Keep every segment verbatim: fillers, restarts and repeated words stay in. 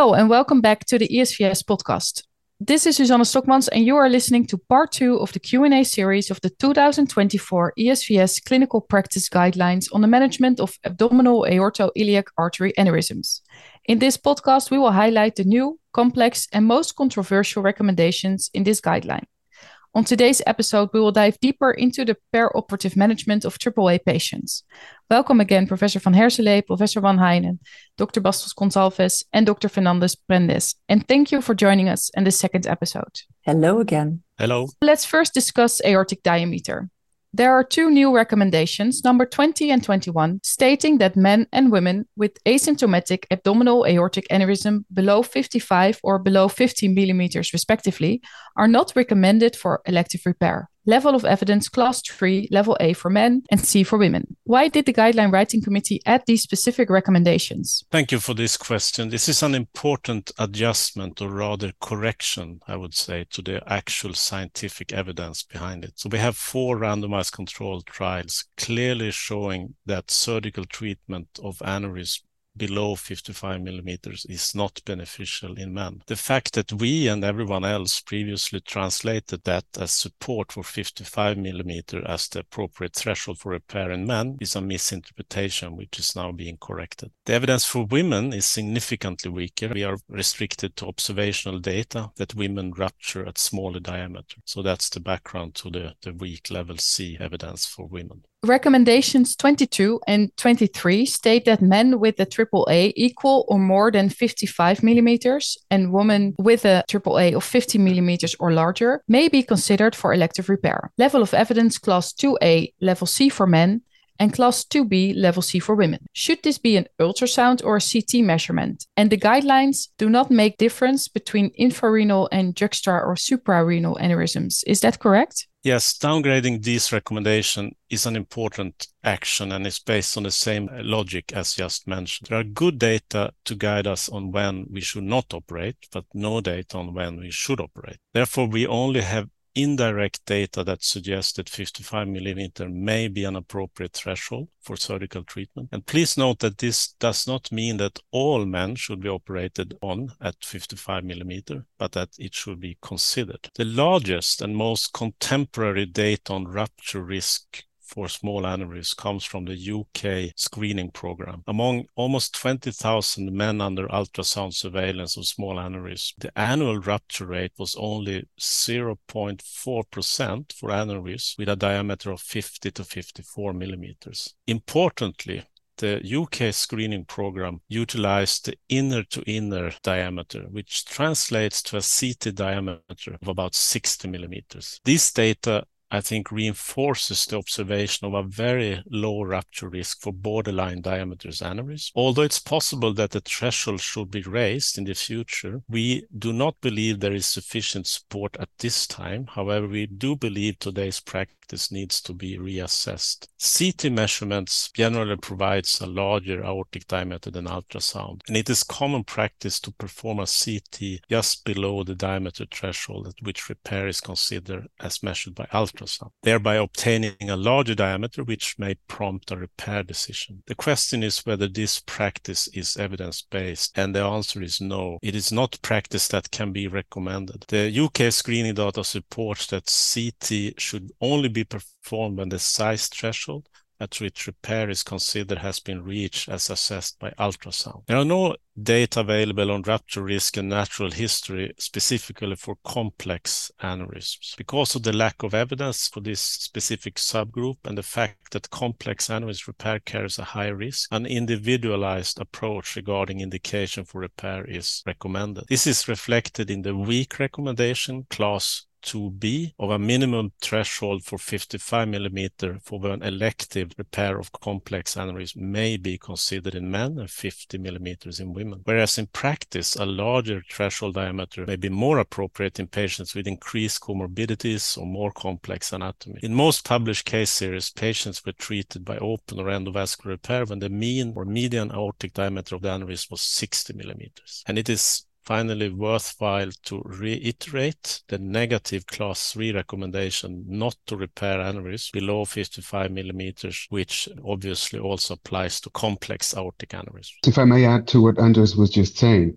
Hello and welcome back to the E S V S podcast. This is Susanne Stokmans and you are listening to part two of the Q and A series of the two thousand twenty-four E S V S Clinical Practice Guidelines on the Management of Abdominal Aortoiliac Artery Aneurysms. In this podcast, we will highlight the new, complex and most controversial recommendations in this guideline. On today's episode, we will dive deeper into the perioperative management of triple A patients. Welcome again, Professor Van Herseleep, Professor Van Heijnen, Doctor Bastos Gonçalves, and Doctor Fernandez Prendes. And thank you for joining us in the second episode. Hello again. Hello. Let's first discuss aortic diameter. There are two new recommendations, number twenty and twenty-one, stating that men and women with asymptomatic abdominal aortic aneurysm below fifty-five or below fifty millimeters respectively are not recommended for elective repair. Level of evidence class three, level A for men and C for women. Why did the guideline writing committee add these specific recommendations? Thank you for this question. This is an important adjustment, or rather correction, I would say, to the actual scientific evidence behind it. So we have four randomized controlled trials clearly showing that surgical treatment of aneurysm below fifty-five millimeters is not beneficial in men. The fact that we and everyone else previously translated that as support for fifty-five millimeter as the appropriate threshold for repair in men is a misinterpretation which is now being corrected. The evidence for women is significantly weaker. We are restricted to observational data that women rupture at smaller diameter. So that's the background to the, the weak level C evidence for women. Recommendations twenty-two and twenty-three state that men with a triple A equal or more than fifty-five millimeters and women with a triple A of fifty millimeters or larger may be considered for elective repair. Level of evidence class two A, level C for men, and class two B, level C for women. Should this be an ultrasound or a C T measurement? And the guidelines do not make difference between infrarenal and juxta or suprarenal aneurysms. Is that correct? Yes, downgrading these recommendations is an important action and is based on the same logic as just mentioned. There are good data to guide us on when we should not operate, but no data on when we should operate. Therefore, we only have indirect data that suggests that fifty-five millimeter may be an appropriate threshold for surgical treatment. And please note that this does not mean that all men should be operated on at fifty-five millimeter, but that it should be considered. The largest and most contemporary data on rupture risk for small aneurysms comes from the U K screening program. Among almost twenty thousand men under ultrasound surveillance of small aneurysms, the annual rupture rate was only zero point four percent for aneurysms with a diameter of fifty to fifty-four millimeters. Importantly, the U K screening program utilized the inner-to-inner diameter, which translates to a C T diameter of about sixty millimeters. This data I think reinforces the observation of a very low rupture risk for borderline diameters aneurysm. Although it's possible that the threshold should be raised in the future, we do not believe there is sufficient support at this time. However, we do believe today's practice needs to be reassessed. C T measurements generally provides a larger aortic diameter than ultrasound, and it is common practice to perform a C T just below the diameter threshold at which repair is considered as measured by ultrasound. Ultrasound, thereby obtaining a larger diameter which may prompt a repair decision. The question is whether this practice is evidence-based, and the answer is no. It is not practice that can be recommended. The U K screening data supports that C T should only be performed when the size threshold at which repair is considered has been reached as assessed by ultrasound. There are no data available on rupture risk and natural history specifically for complex aneurysms. Because of the lack of evidence for this specific subgroup and the fact that complex aneurysm repair carries a high risk, an individualized approach regarding indication for repair is recommended. This is reflected in the weak recommendation class two B of a minimum threshold for fifty-five millimeter for when elective repair of complex aneurysm may be considered in men and fifty millimeters in women. Whereas in practice, a larger threshold diameter may be more appropriate in patients with increased comorbidities or more complex anatomy. In most published case series, patients were treated by open or endovascular repair when the mean or median aortic diameter of the aneurysm was sixty millimeters. And it is finally worthwhile to reiterate the negative class three recommendation not to repair aneurysm below fifty-five millimeters, which obviously also applies to complex aortic aneurysms. If I may add to what Anders was just saying,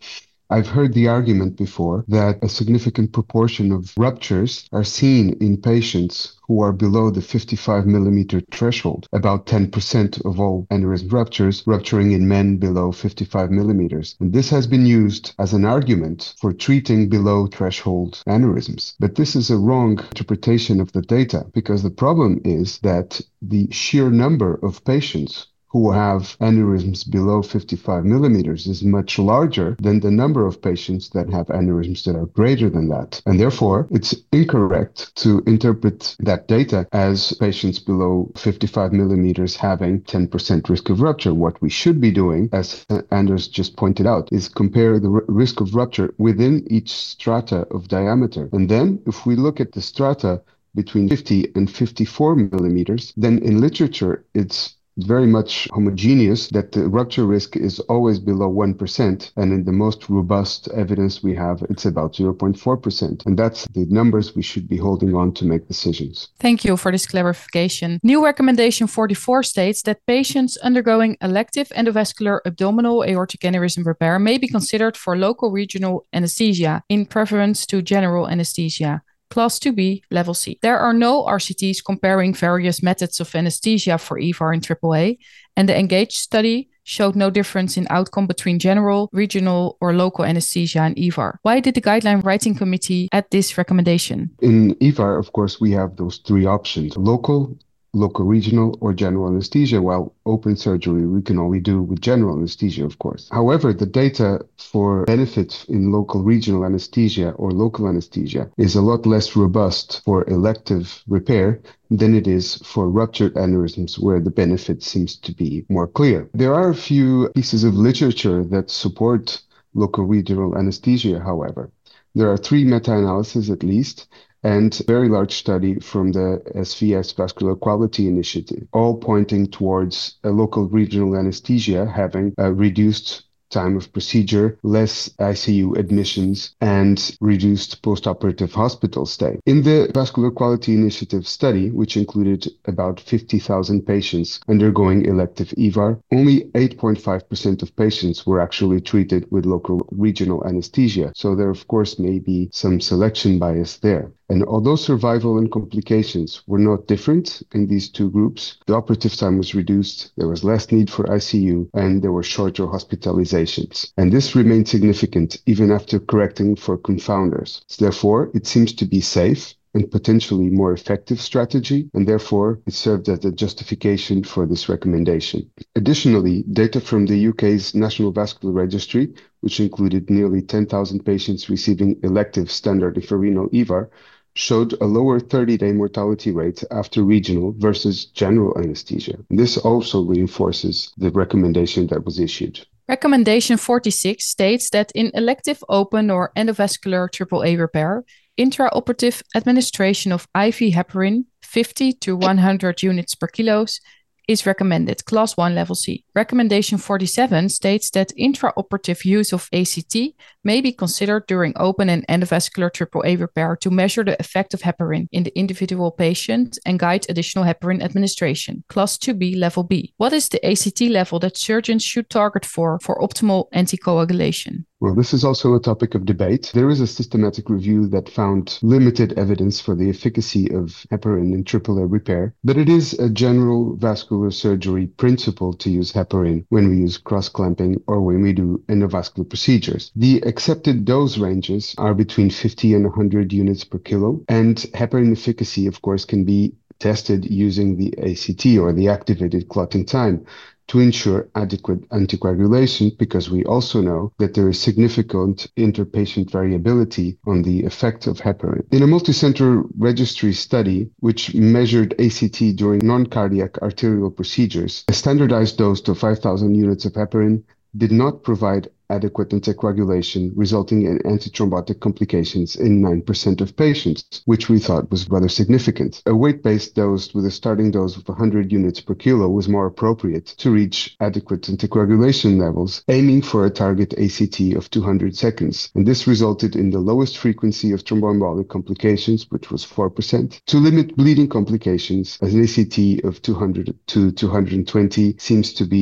I've heard the argument before that a significant proportion of ruptures are seen in patients who are below the fifty-five millimeter threshold. About ten percent of all aneurysm ruptures rupturing in men below fifty-five millimeters. And this has been used as an argument for treating below threshold aneurysms. But this is a wrong interpretation of the data, because the problem is that the sheer number of patients who have aneurysms below fifty-five millimeters is much larger than the number of patients that have aneurysms that are greater than that. And therefore, it's incorrect to interpret that data as patients below fifty-five millimeters having ten percent risk of rupture. What we should be doing, as Anders just pointed out, is compare the r- risk of rupture within each strata of diameter. And then, if we look at the strata between fifty and fifty-four millimeters, then in literature, it's very much homogeneous that the rupture risk is always below one percent, and in the most robust evidence we have, it's about zero point four percent. And that's the numbers we should be holding on to make decisions. Thank you for this clarification. New recommendation forty-four states that patients undergoing elective endovascular abdominal aortic aneurysm repair may be considered for local regional anesthesia in preference to general anesthesia. Class two B, Level C. There are no R C Ts comparing various methods of anesthesia for E V A R and triple A, and the ENGAGE study showed no difference in outcome between general, regional, or local anesthesia and E V A R. Why did the guideline writing committee add this recommendation? In E V A R, of course, we have those three options: local, local regional, or general anesthesia, while open surgery we can only do with general anesthesia, of course. However, the data for benefits in local regional anesthesia or local anesthesia is a lot less robust for elective repair than it is for ruptured aneurysms, where the benefit seems to be more clear. There are a few pieces of literature that support local regional anesthesia, however. There are three meta-analyses at least, and a very large study from the S V S Vascular Quality Initiative, all pointing towards a local regional anesthesia having a reduced time of procedure, less I C U admissions, and reduced postoperative hospital stay. In the Vascular Quality Initiative study, which included about fifty thousand patients undergoing elective E V A R, only eight point five percent of patients were actually treated with local regional anesthesia. So there, of course, may be some selection bias there. And although survival and complications were not different in these two groups, the operative time was reduced, there was less need for I C U, and there were shorter hospitalizations. And this remained significant even after correcting for confounders. So therefore, it seems to be safe and potentially more effective strategy, and therefore it served as a justification for this recommendation. Additionally, data from the U K's National Vascular Registry, which included nearly ten thousand patients receiving elective standard infrarenal E V A R, showed a lower thirty-day mortality rate after regional versus general anesthesia. This also reinforces the recommendation that was issued. Recommendation forty-six states that in elective open or endovascular triple A repair, intraoperative administration of I V heparin, fifty to one hundred units per kilos, is recommended, Class one Level C. Recommendation forty-seven states that intraoperative use of A C T may be considered during open and endovascular triple A repair to measure the effect of heparin in the individual patient and guide additional heparin administration, Class two B Level B. What is the A C T level that surgeons should target for for optimal anticoagulation? Well, this is also a topic of debate. There is a systematic review that found limited evidence for the efficacy of heparin in triple A repair, but it is a general vascular surgery principle to use heparin when we use cross-clamping or when we do endovascular procedures. The accepted dose ranges are between fifty and one hundred units per kilo, and heparin efficacy, of course, can be tested using the A C T, or the activated clotting time, to ensure adequate anticoagulation, because we also know that there is significant interpatient variability on the effect of heparin. In a multicenter registry study, which measured A C T during non-cardiac arterial procedures, a standardized dose of five thousand units of heparin did not provide adequate anticoagulation, resulting in antithrombotic complications in nine percent of patients, which we thought was rather significant. A weight-based dose with a starting dose of one hundred units per kilo was more appropriate to reach adequate anticoagulation levels, aiming for a target A C T of two hundred seconds. And this resulted in the lowest frequency of thromboembolic complications, which was four percent. To limit bleeding complications, an A C T of two hundred to two hundred twenty seems to be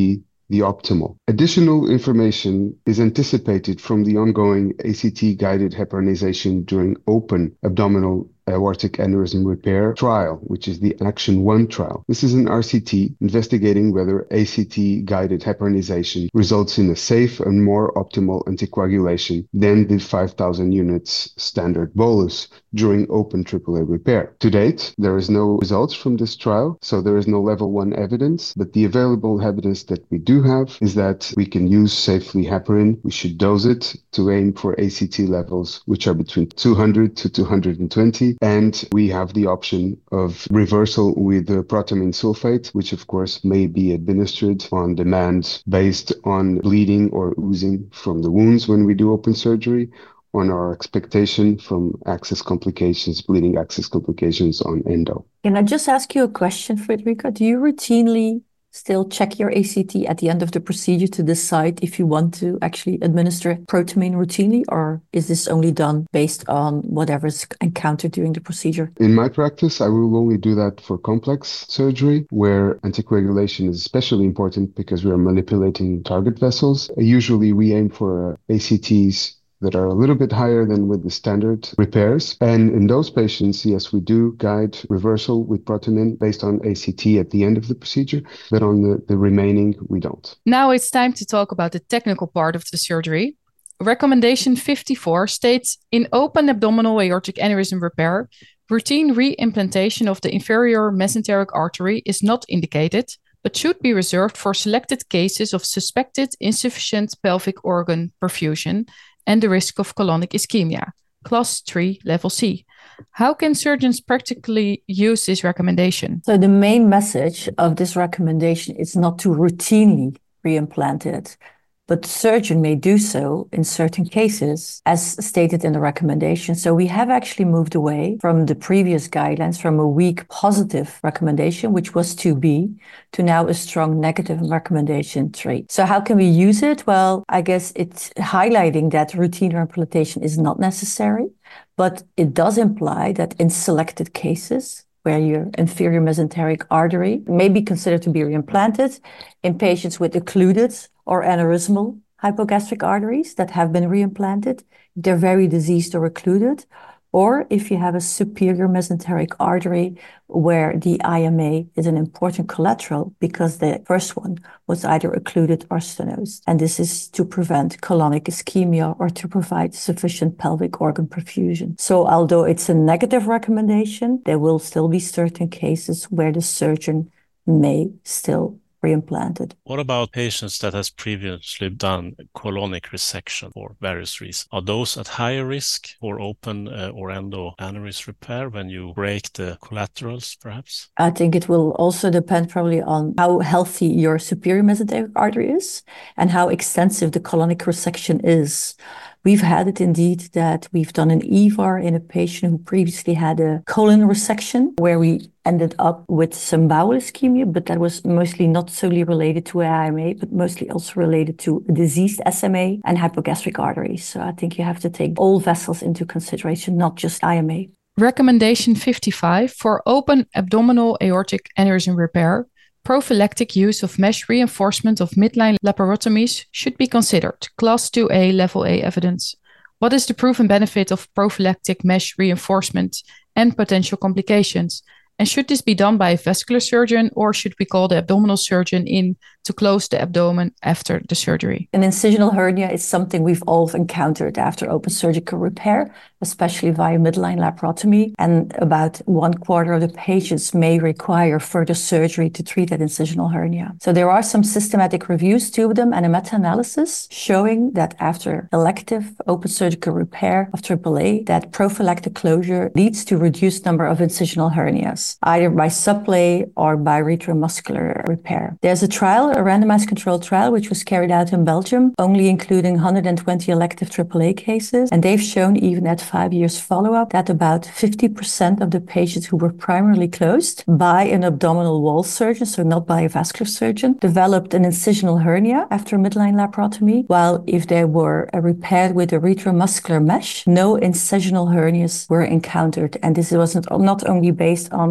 the optimal. Additional information is anticipated from the ongoing A C T-guided heparinization during open abdominal aortic aneurysm repair trial, which is the ACTION one trial. This is an R C T investigating whether A C T-guided heparinization results in a safe and more optimal anticoagulation than the five thousand units standard bolus during open triple A repair. To date, there is no results from this trial, so there is no level one evidence, but the available evidence that we do have is that we can use safely heparin. We should dose it to aim for A C T levels, which are between two hundred to two hundred twenty. And we have the option of reversal with the protamine sulfate, which of course may be administered on demand based on bleeding or oozing from the wounds when we do open surgery, on our expectation from access complications, bleeding access complications on endo. Can I just ask you a question, Frederica? Do you routinely still check your A C T at the end of the procedure to decide if you want to actually administer protamine routinely, or is this only done based on whatever's encountered during the procedure? In my practice, I will only do that for complex surgery, where anticoagulation is especially important because we are manipulating target vessels. Usually we aim for A C Ts that are a little bit higher than with the standard repairs. And in those patients, yes, we do guide reversal with protamine based on A C T at the end of the procedure, but on the, the remaining, we don't. Now it's time to talk about the technical part of the surgery. Recommendation fifty-four states, in open abdominal aortic aneurysm repair, routine re-implantation of the inferior mesenteric artery is not indicated, but should be reserved for selected cases of suspected insufficient pelvic organ perfusion and the risk of colonic ischemia, class three, level C. How can surgeons practically use this recommendation? So the main message of this recommendation is not to routinely reimplant it, but the surgeon may do so in certain cases, as stated in the recommendation. So we have actually moved away from the previous guidelines, from a weak positive recommendation, which was two B, to now a strong negative recommendation three. So how can we use it? Well, I guess it's highlighting that routine reimplantation is not necessary, but it does imply that in selected cases, where your inferior mesenteric artery may be considered to be reimplanted in patients with occluded or aneurysmal hypogastric arteries that have been reimplanted, they're very diseased or occluded, or if you have a superior mesenteric artery where the I M A is an important collateral because the first one was either occluded or stenosed. And this is to prevent colonic ischemia or to provide sufficient pelvic organ perfusion. So although it's a negative recommendation, there will still be certain cases where the surgeon may still reimplanted. What about patients that has previously done colonic resection for various reasons? Are those at higher risk for open uh, or endo aneurysm repair when you break the collaterals, perhaps? I think it will also depend probably on how healthy your superior mesenteric artery is and how extensive the colonic resection is. We've had it indeed that we've done an E V A R in a patient who previously had a colon resection where we ended up with some bowel ischemia, but that was mostly not solely related to I M A, but mostly also related to a diseased S M A and hypogastric arteries. So I think you have to take all vessels into consideration, not just I M A. Recommendation fifty-five for open abdominal aortic aneurysm repair. Prophylactic use of mesh reinforcement of midline laparotomies should be considered. Class two A, level A evidence. What is the proven benefit of prophylactic mesh reinforcement and potential complications? And should this be done by a vascular surgeon, or should we call the abdominal surgeon in to close the abdomen after the surgery? An incisional hernia is something we've all encountered after open surgical repair, especially via midline laparotomy. And about one quarter of the patients may require further surgery to treat that incisional hernia. So there are some systematic reviews, two of them, and a meta-analysis showing that after elective open surgical repair of triple A, that prophylactic closure leads to reduced number of incisional hernias, either by sublay or by retromuscular repair. There's a trial, a randomized controlled trial, which was carried out in Belgium, only including one hundred twenty elective triple A cases. And they've shown, even at five years follow-up, that about fifty percent of the patients who were primarily closed by an abdominal wall surgeon, so not by a vascular surgeon, developed an incisional hernia after midline laparotomy, while if they were repaired with a retromuscular mesh, no incisional hernias were encountered. And this wasn't not only based on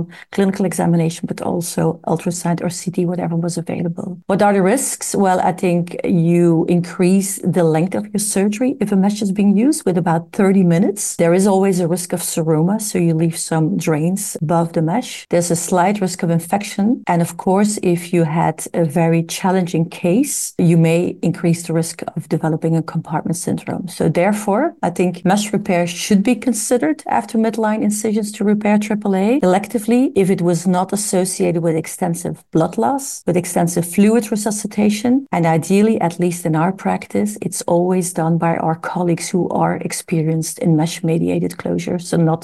from clinical examination, but also ultrasound or C T, whatever was available. What are the risks? Well, I think you increase the length of your surgery if a mesh is being used with about thirty minutes. There is always a risk of seroma, so you leave some drains above the mesh. There's a slight risk of infection. And of course, if you had a very challenging case, you may increase the risk of developing a compartment syndrome. So therefore, I think mesh repair should be considered after midline incisions to repair triple A electively if it was not associated with extensive blood loss, with extensive fluid resuscitation. And ideally, at least in our practice, it's always done by our colleagues who are experienced in mesh-mediated closure, so not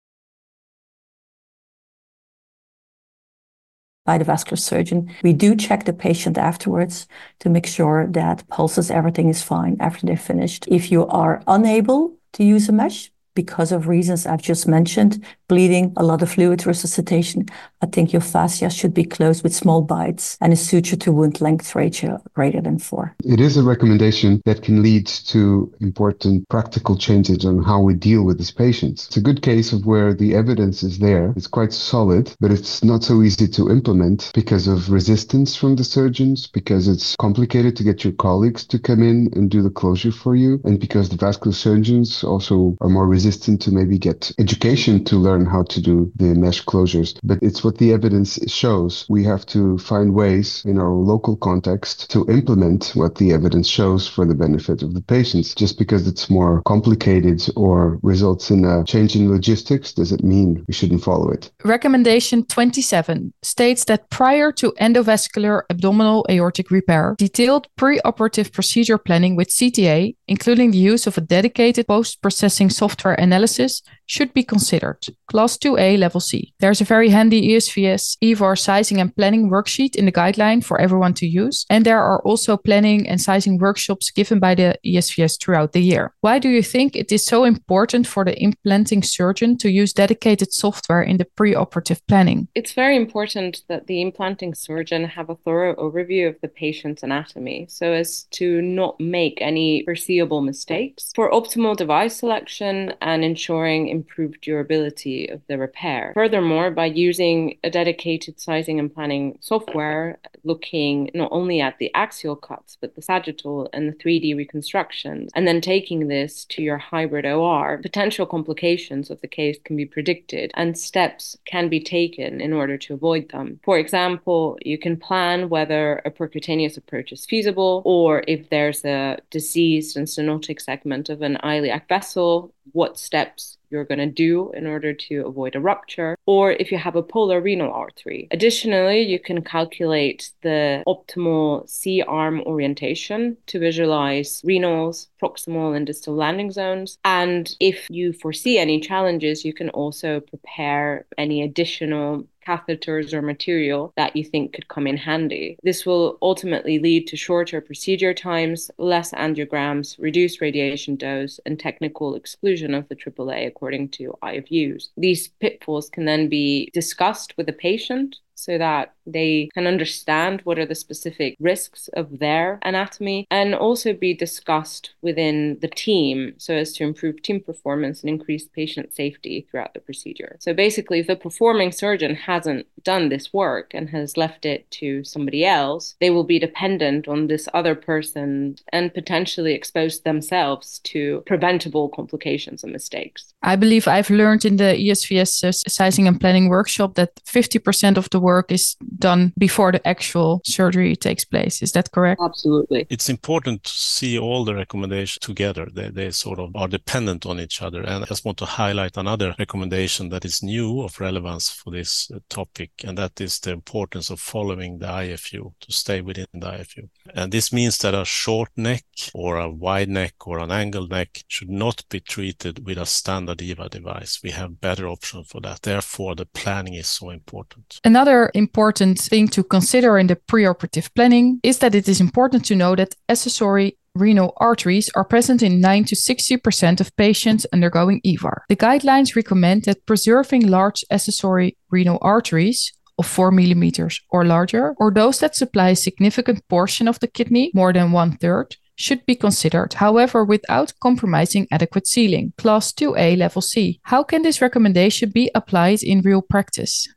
by the vascular surgeon. We do check the patient afterwards to make sure that pulses, everything is fine after they're finished. If you are unable to use a mesh, because of reasons I've just mentioned, bleeding, a lot of fluid resuscitation, I think your fascia should be closed with small bites and a suture to wound length ratio greater than four. It is a recommendation that can lead to important practical changes on how we deal with these patients. It's a good case of where the evidence is there. It's quite solid, but it's not so easy to implement because of resistance from the surgeons, because it's complicated to get your colleagues to come in and do the closure for you, and because the vascular surgeons also are more resistant resistant to maybe get education to learn how to do the mesh closures. But it's what the evidence shows. We have to find ways in our local context to implement what the evidence shows for the benefit of the patients. Just because it's more complicated or results in a change in logistics doesn't mean we shouldn't follow it. Recommendation twenty-seven states that prior to endovascular abdominal aortic repair, detailed preoperative procedure planning with C T A, including the use of a dedicated post-processing software analysis, should be considered. Class two A Level C. There's a very handy E S V S E V A R sizing and planning worksheet in the guideline for everyone to use. And there are also planning and sizing workshops given by the E S V S throughout the year. Why do you think it is so important for the implanting surgeon to use dedicated software in the preoperative planning? It's very important that the implanting surgeon have a thorough overview of the patient's anatomy so as to not make any foreseeable mistakes for optimal device selection and ensuring improved durability of the repair. Furthermore, by using a dedicated sizing and planning software, looking not only at the axial cuts, but the sagittal and the three D reconstructions, and then taking this to your hybrid O R, potential complications of the case can be predicted and steps can be taken in order to avoid them. For example, you can plan whether a percutaneous approach is feasible, or if there's a diseased and stenotic segment of an iliac vessel, what steps you're going to do in order to avoid a rupture, or if you have a polar renal artery. Additionally, you can calculate the optimal C-arm orientation to visualize renals, proximal and distal landing zones. And if you foresee any challenges, you can also prepare any additional catheters or material that you think could come in handy. This will ultimately lead to shorter procedure times, less angiograms, reduced radiation dose, and technical exclusion of the triple A according to I F Us. These pitfalls can then be discussed with the patient so that they can understand what are the specific risks of their anatomy, and also be discussed within the team so as to improve team performance and increase patient safety throughout the procedure. So basically, if the performing surgeon hasn't done this work and has left it to somebody else, they will be dependent on this other person and potentially expose themselves to preventable complications and mistakes. I believe I've learned in the E S V S uh, sizing and planning workshop that fifty percent of the work is done before the actual surgery takes place. Is that correct? Absolutely. It's important to see all the recommendations together. They, they sort of are dependent on each other. And I just want to highlight another recommendation that is new of relevance for this uh, topic, and that is the importance of following the I F U, to stay within the I F U. And this means that a short neck or a wide neck or an angled neck should not be treated with a standard E V A device. We have better options for that. Therefore, the planning is so important. Another important thing to consider in the preoperative planning is that it is important to know that accessory renal arteries are present in nine to sixty percent of patients undergoing E V A R. The guidelines recommend that preserving large accessory renal arteries of four millimeters or larger, or those that supply a significant portion of the kidney, more than one third, should be considered, however, without compromising adequate sealing. Class two A Level C. How can this recommendation be applied in real practice?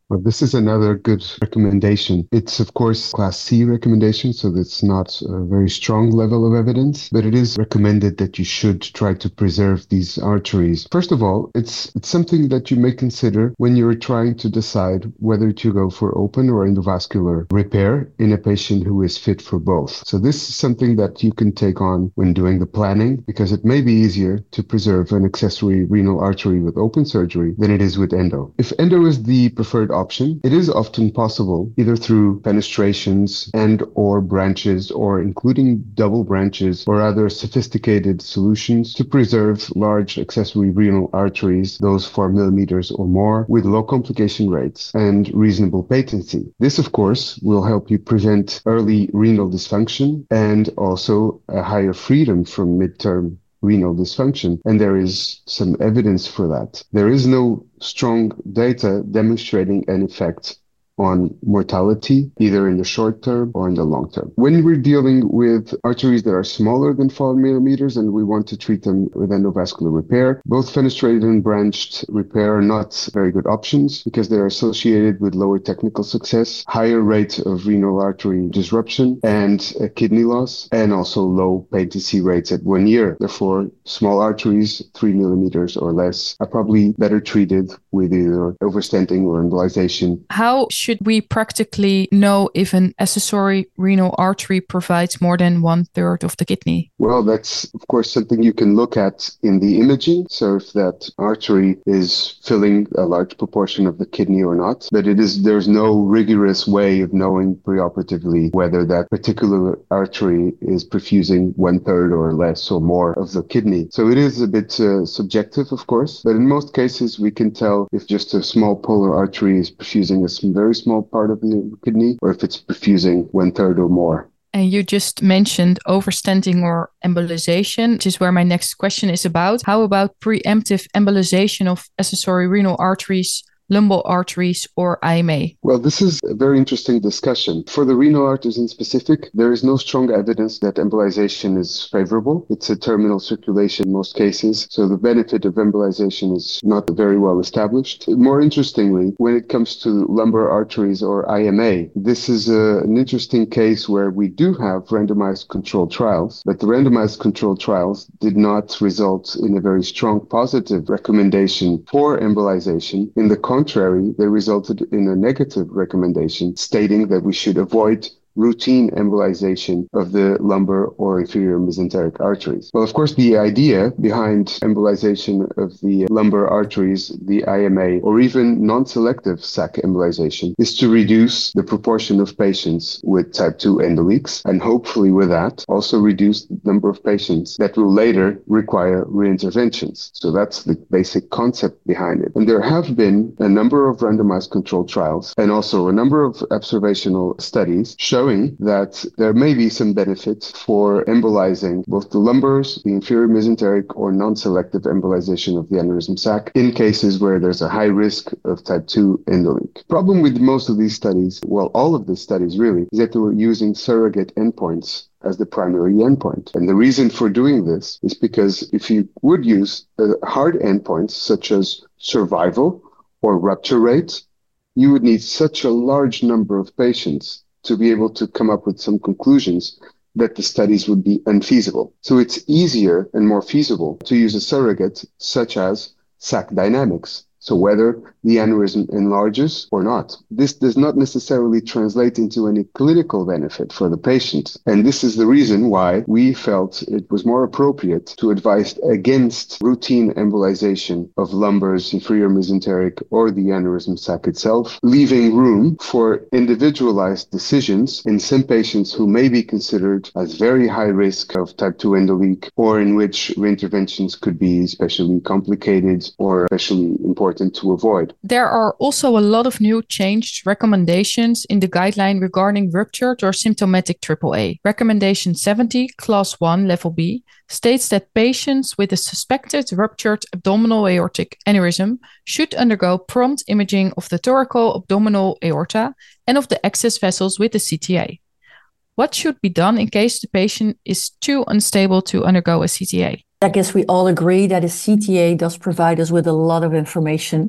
Well, this is another good recommendation. It's, of course, Class C recommendation, so that's not a very strong level of evidence, but it is recommended that you should try to preserve these arteries. First of all, it's it's something that you may consider when you're trying to decide whether to go for open or endovascular repair in a patient who is fit for both. So this is something that you can take on when doing the planning, because it may be easier to preserve an accessory renal artery with open surgery than it is with endo. If endo is the preferred option, it is often possible, either through fenestrations and or branches, or including double branches or other sophisticated solutions, to preserve large accessory renal arteries, those four millimeters or more, with low complication rates and reasonable patency. This, of course, will help you prevent early renal dysfunction and also a higher freedom from midterm renal dysfunction, and there is some evidence for that. There is no strong data demonstrating an effect on mortality, either in the short term or in the long term. When we're dealing with arteries that are smaller than four millimeters and we want to treat them with endovascular repair, both fenestrated and branched repair are not very good options because they're associated with lower technical success, higher rate of renal artery disruption and uh, kidney loss, and also low patency rates at one year. Therefore, small arteries, three millimeters or less, are probably better treated with either overstenting or embolization. How should we practically know if an accessory renal artery provides more than one third of the kidney? Well, that's, of course, something you can look at in the imaging. So if that artery is filling a large proportion of the kidney or not, but it is, there's no rigorous way of knowing preoperatively whether that particular artery is perfusing one third or less or more of the kidney. So it is a bit uh, subjective, of course, but in most cases we can tell if just a small polar artery is perfusing a very small part of the kidney, or if it's perfusing one third or more. And you just mentioned overstenting or embolization, which is where my next question is about. How about preemptive embolization of accessory renal arteries, lumbal arteries, or I M A? Well, this is a very interesting discussion. For the renal arteries in specific, there is no strong evidence that embolization is favorable. It's a terminal circulation in most cases, so the benefit of embolization is not very well established. More interestingly, when it comes to lumbar arteries or I M A, this is a, an interesting case where we do have randomized controlled trials, but the randomized controlled trials did not result in a very strong positive recommendation for embolization. In the contrary, they resulted in a negative recommendation stating that we should avoid routine embolization of the lumbar or inferior mesenteric arteries. Well, of course, the idea behind embolization of the lumbar arteries, the I M A, or even non-selective S A C embolization is to reduce the proportion of patients with type two endoleaks, and hopefully with that also reduce the number of patients that will later require reinterventions. So that's the basic concept behind it. And there have been a number of randomized controlled trials and also a number of observational studies showing that there may be some benefit for embolizing both the lumbars, the inferior mesenteric, or non-selective embolization of the aneurysm sac in cases where there's a high risk of type two endoleak. Problem with most of these studies, well, all of the studies really, is that they were using surrogate endpoints as the primary endpoint. And the reason for doing this is because if you would use uh, hard endpoints such as survival or rupture rate, you would need such a large number of patients to be able to come up with some conclusions that the studies would be unfeasible. So it's easier and more feasible to use a surrogate such as sac dynamics. So whether the aneurysm enlarges or not. This does not necessarily translate into any clinical benefit for the patient. And this is the reason why we felt it was more appropriate to advise against routine embolization of lumbars, inferior mesenteric, or the aneurysm sac itself, leaving room for individualized decisions in some patients who may be considered as very high risk of type two endoleak, or in which reinterventions could be especially complicated or especially important to avoid. There are also a lot of new changed recommendations in the guideline regarding ruptured or symptomatic triple A. Recommendation seventy, Class one, Level B, states that patients with a suspected ruptured abdominal aortic aneurysm should undergo prompt imaging of the thoraco-abdominal aorta and of the excess vessels with the C T A. What should be done in case the patient is too unstable to undergo a C T A? I guess we all agree that a C T A does provide us with a lot of information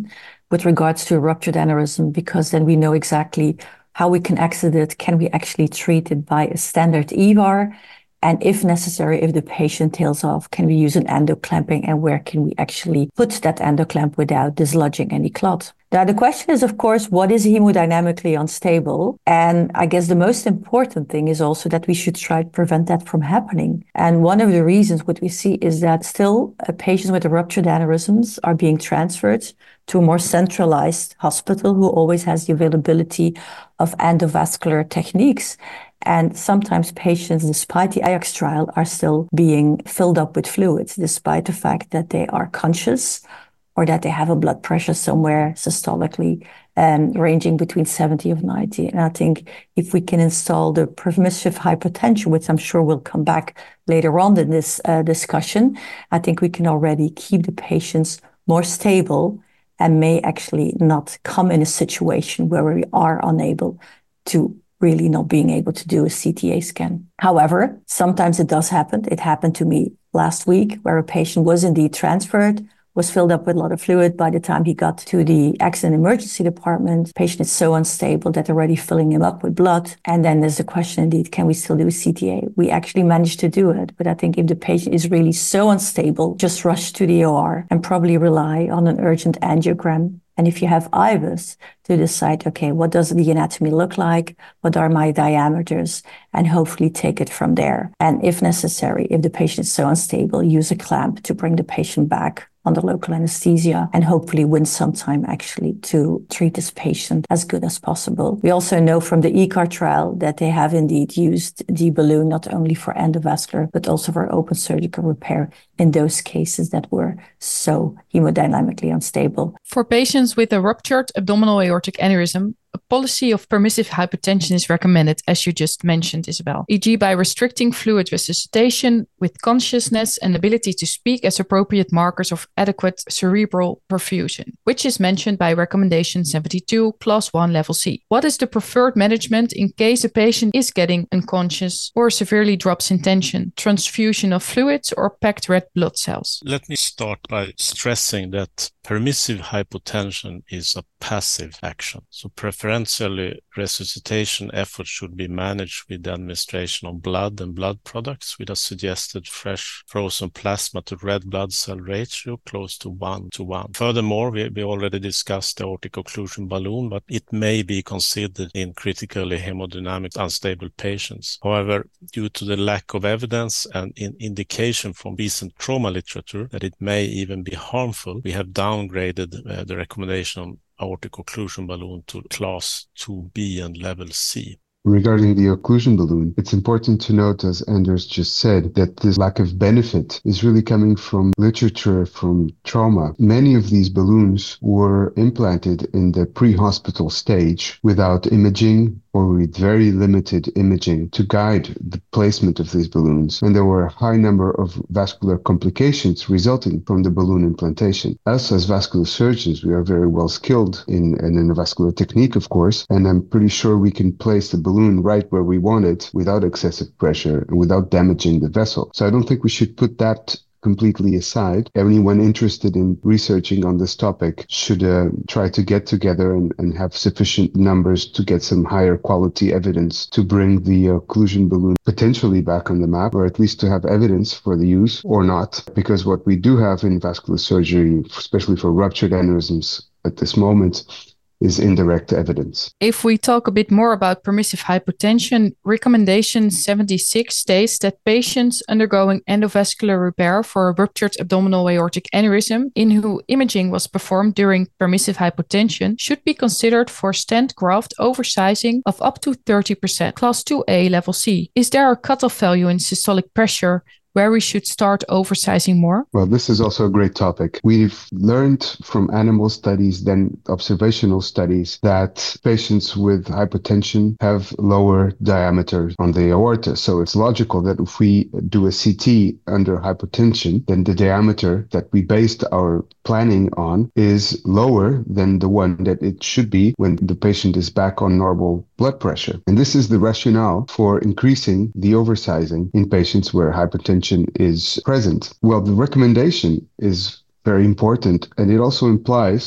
with regards to a ruptured aneurysm, because then we know exactly how we can exit it. Can we actually treat it by a standard E V A R? And if necessary, if the patient tails off, can we use an endoclamping, and where can we actually put that endoclamp without dislodging any clot? Now, the question is, of course, what is hemodynamically unstable? And I guess the most important thing is also that we should try to prevent that from happening. And one of the reasons what we see is that still uh, patients with ruptured aneurysms are being transferred to a more centralized hospital who always has the availability of endovascular techniques. And sometimes patients, despite the Ajax trial, are still being filled up with fluids, despite the fact that they are conscious or that they have a blood pressure somewhere systolically um, ranging between seventy of ninety. And I think if we can install the permissive hypotension, which I'm sure will come back later on in this uh, discussion, I think we can already keep the patients more stable and may actually not come in a situation where we are unable to really not being able to do a C T A scan. However, sometimes it does happen. It happened to me last week where a patient was indeed transferred, was filled up with a lot of fluid. By the time he got to the accident emergency department, the patient is so unstable that they're already filling him up with blood. And then there's the question indeed, can we still do a C T A? We actually managed to do it. But I think if the patient is really so unstable, just rush to the O R and probably rely on an urgent angiogram. And if you have I V U S, to decide, okay, what does the anatomy look like? What are my diameters? And hopefully take it from there. And if necessary, if the patient is so unstable, use a clamp to bring the patient back under local anesthesia and hopefully win some time actually to treat this patient as good as possible. We also know from the E C A R trial that they have indeed used the balloon not only for endovascular, but also for open surgical repair in those cases that were so hemodynamically unstable. For patients with a ruptured abdominal aortic aneurysm, a policy of permissive hypotension is recommended, as you just mentioned, Isabel, for example by restricting fluid resuscitation with consciousness and ability to speak as appropriate markers of adequate cerebral perfusion, which is mentioned by recommendation seventy-two, class one, level C. What is the preferred management in case a patient is getting unconscious or severely drops in tension? Transfusion of fluids or packed red blood cells? Let me start by stressing that permissive hypotension is a passive action. So preferentially, resuscitation efforts should be managed with the administration of blood and blood products with a suggested fresh frozen plasma to red blood cell ratio close to one to one. Furthermore, we, we already discussed the aortic occlusion balloon, but it may be considered in critically hemodynamic unstable patients. However, due to the lack of evidence and in indication from recent trauma literature that it may even be harmful, we have downgraded uh, the recommendation on aortic occlusion balloon to class two B and level C. Regarding the occlusion balloon, it's important to note, as Anders just said, that this lack of benefit is really coming from literature from trauma. Many of these balloons were implanted in the pre-hospital stage without imaging or with very limited imaging to guide the placement of these balloons. And there were a high number of vascular complications resulting from the balloon implantation. Us as vascular surgeons, we are very well skilled in, in a vascular technique, of course, and I'm pretty sure we can place the balloon right where we want it without excessive pressure and without damaging the vessel. So I don't think we should put that completely aside. Anyone interested in researching on this topic should uh, try to get together and, and have sufficient numbers to get some higher quality evidence to bring the occlusion balloon potentially back on the map, or at least to have evidence for the use or not. Because what we do have in vascular surgery, especially for ruptured aneurysms at this moment, is indirect evidence. If we talk a bit more about permissive hypotension, recommendation seventy-six states that patients undergoing endovascular repair for a ruptured abdominal aortic aneurysm in whom imaging was performed during permissive hypotension should be considered for stent graft oversizing of up to thirty percent, class two A, level C. Is there a cutoff value in systolic pressure where we should start oversizing more? Well, this is also a great topic. We've learned from animal studies, then observational studies, that patients with hypotension have lower diameter on the aorta. So it's logical that if we do a C T under hypotension, then the diameter that we based our planning on is lower than the one that it should be when the patient is back on normal blood pressure. And this is the rationale for increasing the oversizing in patients where hypertension is present. Well, the recommendation is very important, and it also implies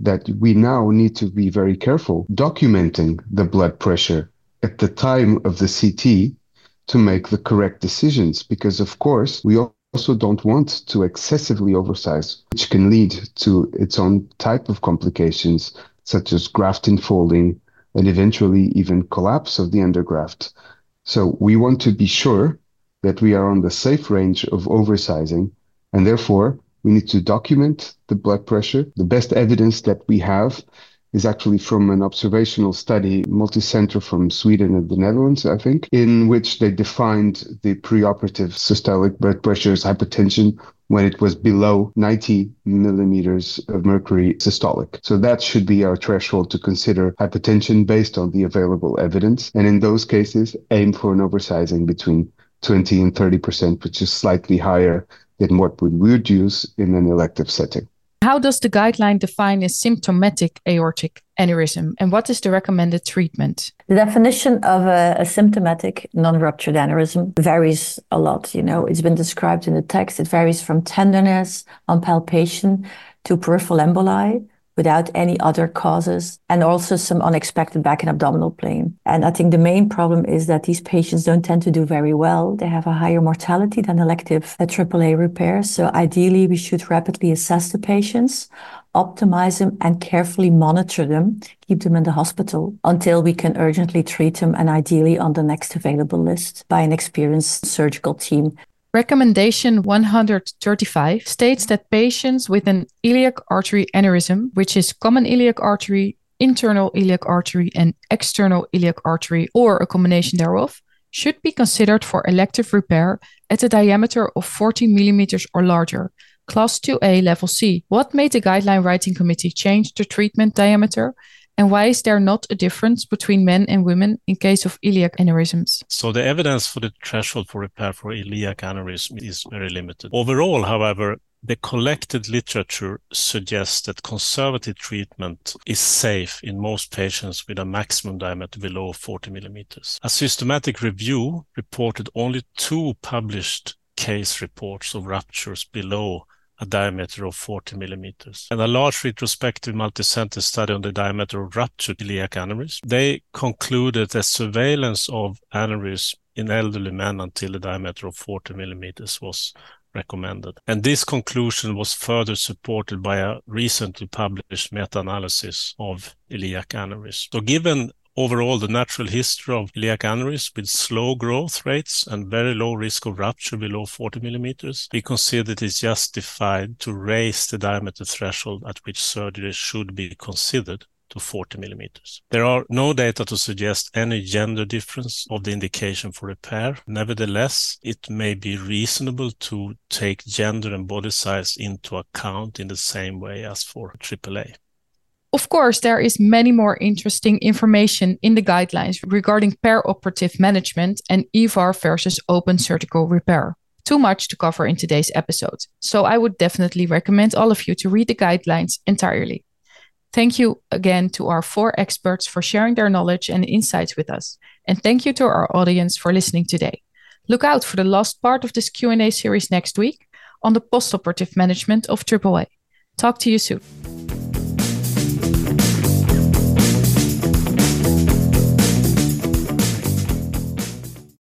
that we now need to be very careful documenting the blood pressure at the time of the C T to make the correct decisions, because of course we also don't want to excessively oversize, which can lead to its own type of complications such as graft enfolding and eventually even collapse of the endograft. So we want to be sure that we are on the safe range of oversizing, and therefore we need to document the blood pressure. The best evidence that we have is actually from an observational study, multi-center from Sweden and the Netherlands, I think, in which they defined the preoperative systolic blood pressure as hypertension when it was below ninety millimeters of mercury systolic. So that should be our threshold to consider hypertension based on the available evidence. And in those cases, aim for an oversizing between twenty and thirty percent, which is slightly higher than what we would use in an elective setting. How does the guideline define a symptomatic aortic aneurysm, and what is the recommended treatment? The definition of a, a symptomatic non-ruptured aneurysm varies a lot. You know, it's been described in the text. It varies from tenderness on palpation to peripheral emboli without any other causes, and also some unexpected back and abdominal pain. And I think the main problem is that these patients don't tend to do very well. They have a higher mortality than elective triple A repairs. So ideally, we should rapidly assess the patients, optimize them, and carefully monitor them, keep them in the hospital until we can urgently treat them, and ideally on the next available list by an experienced surgical team. Recommendation one hundred thirty-five states that patients with an iliac artery aneurysm, which is common iliac artery, internal iliac artery, and external iliac artery, or a combination thereof, should be considered for elective repair at a diameter of forty millimeters or larger, class two A level C. What made the guideline writing committee change the treatment diameter? And why is there not a difference between men and women in case of iliac aneurysms? So the evidence for the threshold for repair for iliac aneurysm is very limited. Overall, however, the collected literature suggests that conservative treatment is safe in most patients with a maximum diameter below forty millimeters. A systematic review reported only two published case reports of ruptures below a diameter of forty millimeters. And a large retrospective multicenter study on the diameter of ruptured iliac aneurysm, they concluded that surveillance of aneurysm in elderly men until the diameter of forty millimeters was recommended. And this conclusion was further supported by a recently published meta-analysis of iliac aneurysm. So given overall the natural history of iliac aneurysm with slow growth rates and very low risk of rupture below forty millimeters, we consider it is justified to raise the diameter threshold at which surgery should be considered to forty millimeters. There are no data to suggest any gender difference of the indication for repair. Nevertheless, it may be reasonable to take gender and body size into account in the same way as for triple A. Of course, there is many more interesting information in the guidelines regarding perioperative management and E V A R versus open surgical repair. Too much to cover in today's episode, so I would definitely recommend all of you to read the guidelines entirely. Thank you again to our four experts for sharing their knowledge and insights with us. And thank you to our audience for listening today. Look out for the last part of this Q and A series next week on the postoperative management of triple A. Talk to you soon.